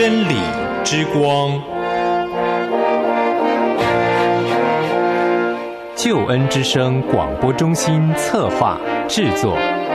真理之光，救恩之声广播中心策划制作。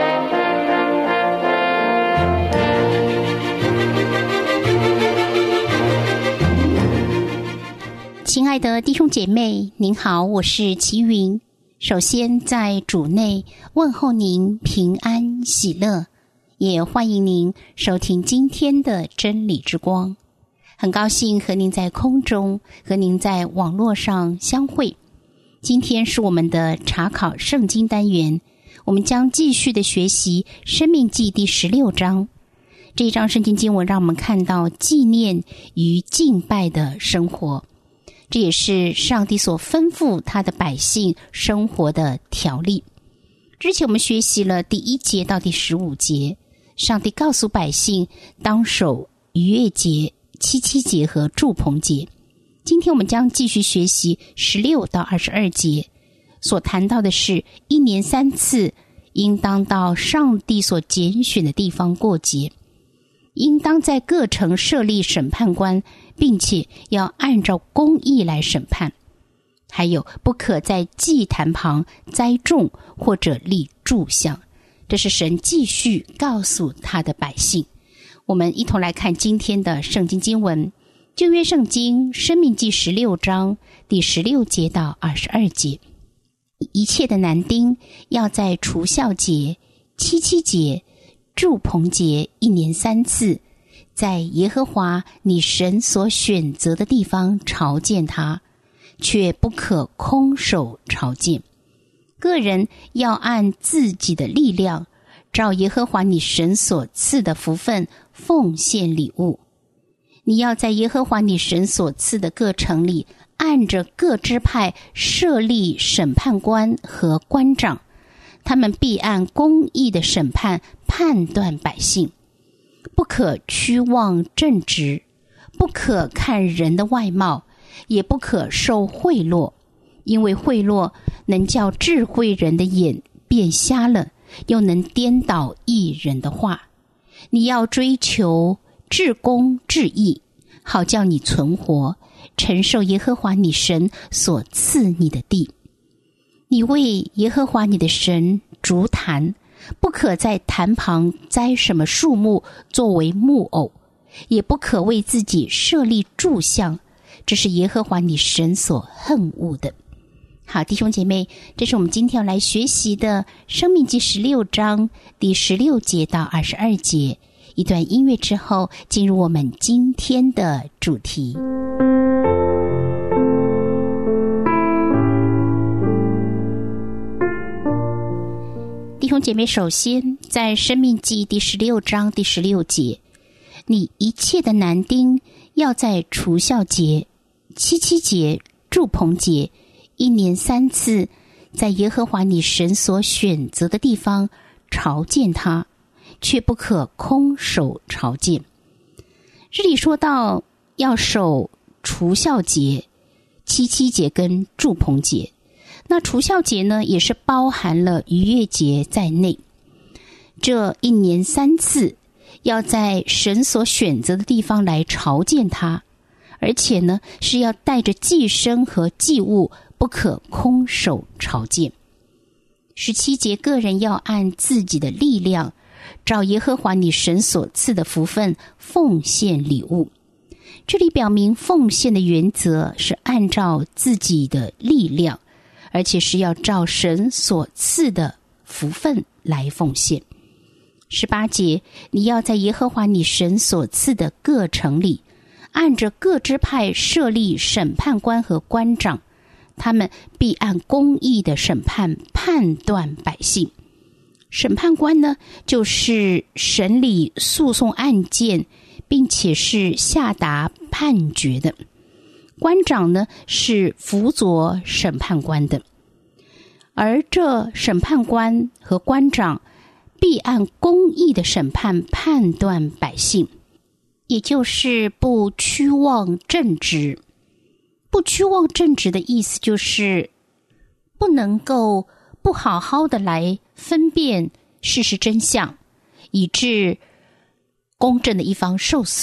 亲爱的弟兄姐妹，您好，我是齐云。首先在主内问候您平安喜乐，也欢迎您收听今天的真理之光。很高兴和您在空中，和您在网络上相会。今天是我们的查考圣经单元，我们将继续的学习申命记第16章。这一章圣经经文让我们看到纪念与敬拜的生活，这也是上帝所吩咐他的百姓生活的条例。之前我们学习了第1节到第15节，上帝告诉百姓当守逾越节、七七节和住棚节。今天我们将继续学习16到22节，所谈到的是1年3次应当到上帝所拣选的地方过节，应当在各城设立审判官，并且要按照公义来审判。还有不可在祭坛旁栽种或者立柱像，这是神继续告诉他的百姓。我们一同来看今天的圣经经文，旧约圣经申命记16章第16节到22节。一切的男丁要在除酵节、七七节、住棚节1年3次，在耶和华你神所选择的地方朝见他，却不可空手朝见。个人要按自己的力量，照耶和华你神所赐的福分奉献礼物。你要在耶和华你神所赐的各城里，按着各支派设立审判官和官长，他们必按公义的审判判断百姓。不可屈望正直，不可看人的外貌，也不可受贿赂，因为贿赂能叫智慧人的眼变瞎了，又能颠倒义人的话。你要追求至公至义，好叫你存活，承受耶和华你神所赐你的地。你为耶和华你的神筑坛，不可在坛旁栽什么树木作为木偶，也不可为自己设立柱像，这是耶和华你神所恨恶的。好，弟兄姐妹，这是我们今天要来学习的申命记16章第16节到22节。一段音乐之后，进入我们今天的主题。弟兄姐妹，首先在申命记第16章第16节，你一切的男丁要在除酵节、七七节、住棚节1年3次，在耶和华你神所选择的地方朝见他，却不可空手朝见。这里说到要守除酵节、七七节跟住棚节，那除酵节呢，也是包含了逾越节在内。这1年3次要在神所选择的地方来朝见他，而且呢是要带着祭牲和祭物，不可空手朝见。17节，个人要按自己的力量，照耶和华你神所赐的福分奉献礼物。这里表明奉献的原则是按照自己的力量，而且是要照神所赐的福分来奉献。18节，你要在耶和华你神所赐的各城里，按着各支派设立审判官和官长，他们必按公义的审判判断百姓。审判官呢，就是审理诉讼案件，并且是下达判决的。官长呢，是辅佐审判官的。而这审判官和官长必按公义的审判判断百姓，也就是不屈望正直。不屈望正直的意思就是不能够不好好的来分辨事实真相，以致公正的一方受损，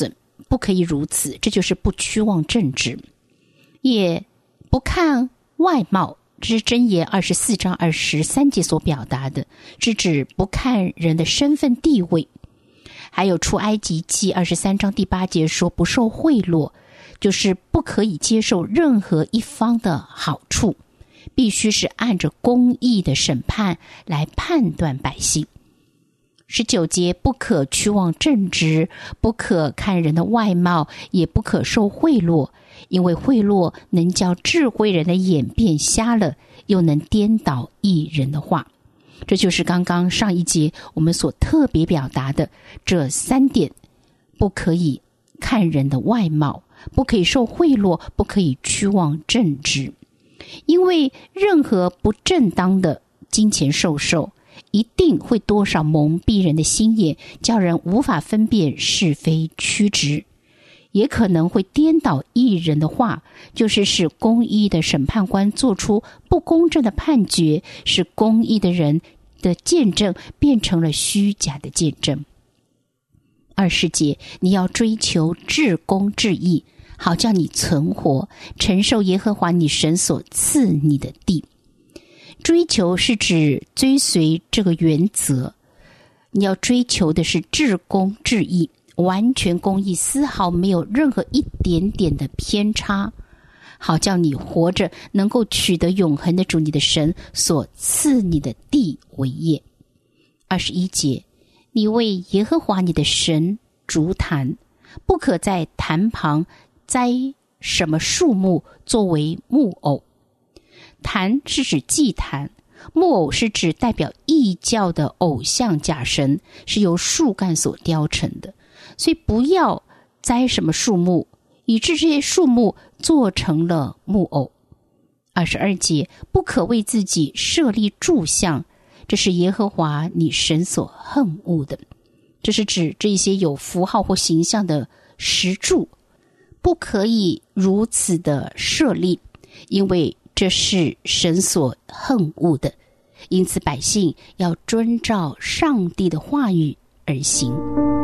不可以如此，这就是不屈望正直，也不看外貌，这是箴言24章23节所表达的，是指不看人的身份地位。还有出埃及记23章第8节说不受贿赂，就是不可以接受任何一方的好处，必须是按着公义的审判来判断百姓。19节不可屈望正直，不可看人的外貌，也不可受贿赂，因为贿赂能叫智慧人的眼变瞎了，又能颠倒义人的话。这就是刚刚上一节我们所特别表达的这3点：不可以看人的外貌，不可以受贿赂，不可以屈望正直。因为任何不正当的金钱授受，一定会多少蒙蔽人的心眼，叫人无法分辨是非曲直，也可能会颠倒义人的话，就是使公义的审判官做出不公正的判决，使公义的人的见证变成了虚假的见证。20节，你要追求至公至义，好叫你存活，承受耶和华你神所赐你的地。追求是指追随这个原则，你要追求的是至公至义，完全公义，丝毫没有任何一点点的偏差，好叫你活着能够取得永恒的主你的神所赐你的地为业。21节，你为耶和华你的神筑坛，不可在坛旁栽什么树木作为木偶。坛是指祭坛，木偶是指代表异教的偶像假神，是由树干所雕成的，所以不要栽什么树木，以致这些树木做成了木偶。22节，不可为自己设立柱像，这是耶和华你神所恨恶的。这是指这些有符号或形象的石柱，不可以如此的设立，因为这是神所恨恶的。因此百姓要遵照上帝的话语而行。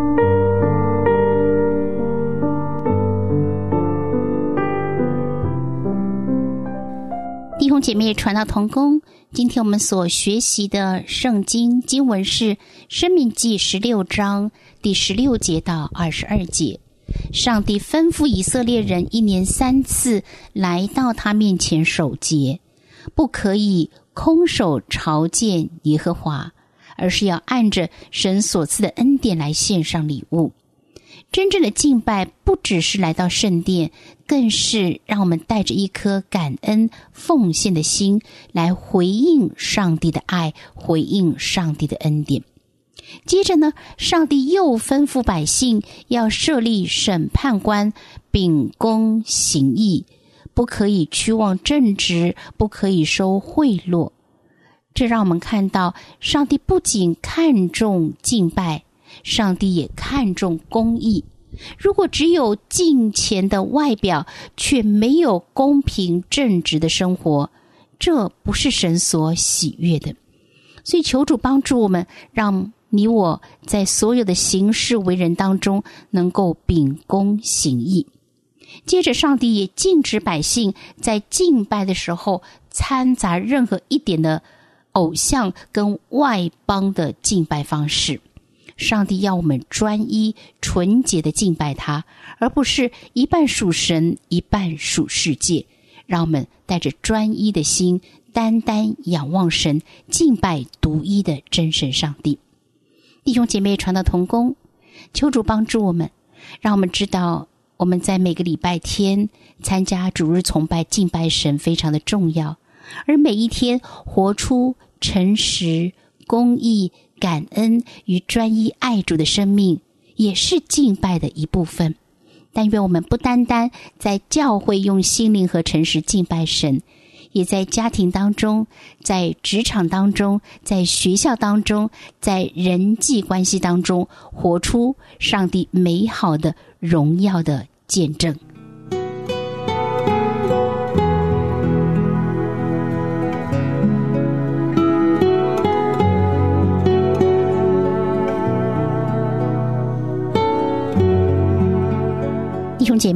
弟兄姐妹传道同工，今天我们所学习的圣经经文是申命记16章第16节到22节。上帝吩咐以色列人1年3次来到他面前守节，不可以空手朝见耶和华，而是要按着神所赐的恩典来献上礼物。真正的敬拜不只是来到圣殿，更是让我们带着一颗感恩奉献的心来回应上帝的爱，回应上帝的恩典。接着呢，上帝又吩咐百姓要设立审判官，秉公行义，不可以屈望正直，不可以收贿赂。这让我们看到，上帝不仅看重敬拜，上帝也看重公义。如果只有敬虔的外表，却没有公平正直的生活，这不是神所喜悦的。所以求主帮助我们，让你我在所有的行事为人当中能够秉公行义。接着上帝也禁止百姓在敬拜的时候掺杂任何一点的偶像跟外邦的敬拜方式。上帝要我们专一纯洁的敬拜他，而不是一半属神一半属世界。让我们带着专一的心，单单仰望神，敬拜独一的真神上帝。弟兄姐妹传道同工，求主帮助我们，让我们知道我们在每个礼拜天参加主日崇拜敬拜神非常的重要，而每一天活出诚实、公义、感恩与专一爱主的生命，也是敬拜的一部分。但愿我们不单单在教会用心灵和诚实敬拜神，也在家庭当中，在职场当中，在学校当中，在人际关系当中，活出上帝美好的荣耀的见证。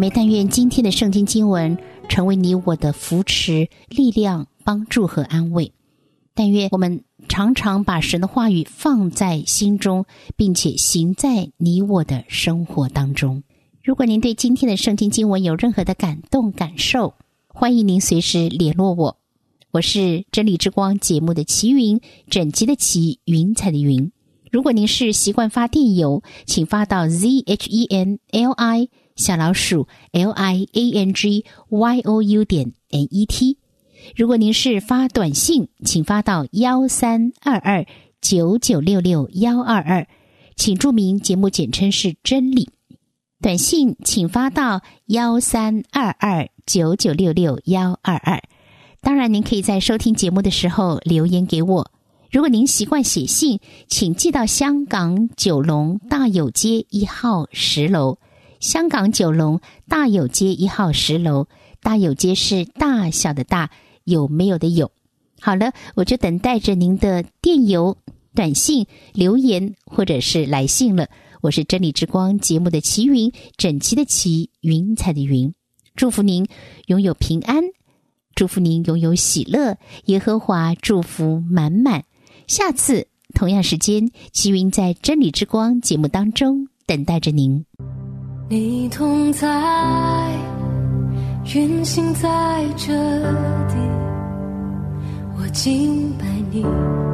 妹，但愿今天的圣经经文成为你我的扶持、力量、帮助和安慰。但愿我们常常把神的话语放在心中，并且行在你我的生活当中。如果您对今天的圣经经文有任何的感动感受，欢迎您随时联络我。我是真理之光节目的齐云，整齐的齐，云彩的云。如果您是习惯发电邮，请发到 ZHENLI_LIANGYOU.net。如果您是发短信，请发到132299662122，请注明节目简称是真理。短信请发到132299662122。当然您可以在收听节目的时候留言给我。如果您习惯写信，请寄到香港九龙大有街1号10楼。香港九龙大有街1号10楼，大有街是大小的大，有没有的有。好了，我就等待着您的电邮、短信、留言或者是来信了。我是真理之光节目的齐云，整齐的齐，云彩的云。祝福您拥有平安，祝福您拥有喜乐，耶和华祝福满满。下次同样时间，齐云在真理之光节目当中等待着您。 你同在，运行在这地，我敬拜你，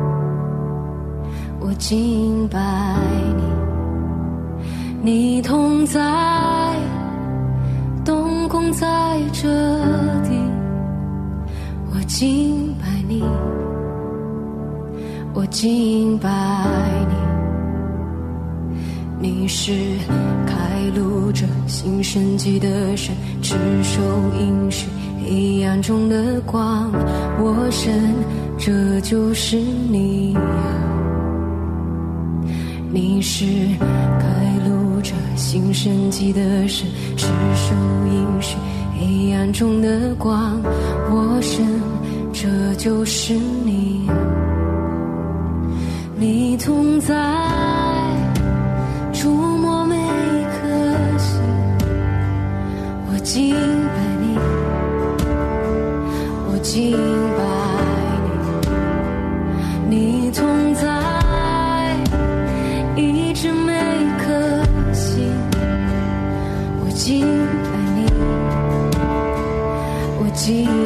我敬拜你。你同在，动工在这地，我敬拜你，我敬拜你。你是开路者，行神迹的神，持守应许黑暗中的光，我神，这就是你啊。你是开路者，行神迹的神，持守应许黑暗中的光，我神，这就是你啊。你同在，触摸每颗心，我敬拜你，我敬拜你。你同在，医治每颗心，我敬拜你，我敬拜你。